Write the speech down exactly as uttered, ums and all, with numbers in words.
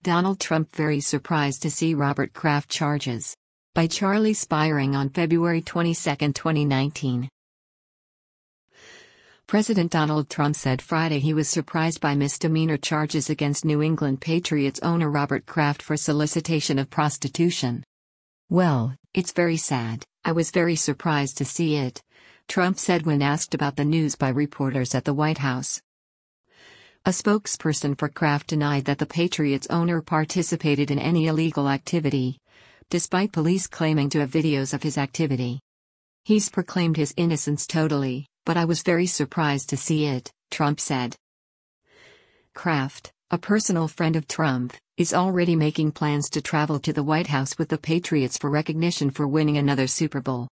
Donald Trump very surprised to see Robert Kraft charges. By Charlie Spiring on February twenty-second, twenty nineteen. President Donald Trump said Friday he was surprised by misdemeanor charges against New England Patriots owner Robert Kraft for solicitation of prostitution. "Well, it's very sad. I was very surprised to see it," Trump said when asked about the news by reporters at the White House. A spokesperson for Kraft denied that the Patriots owner participated in any illegal activity, despite police claiming to have videos of his activity. "He's proclaimed his innocence totally, but I was very surprised to see it," Trump said. Kraft, a personal friend of Trump, is already making plans to travel to the White House with the Patriots for recognition for winning another Super Bowl.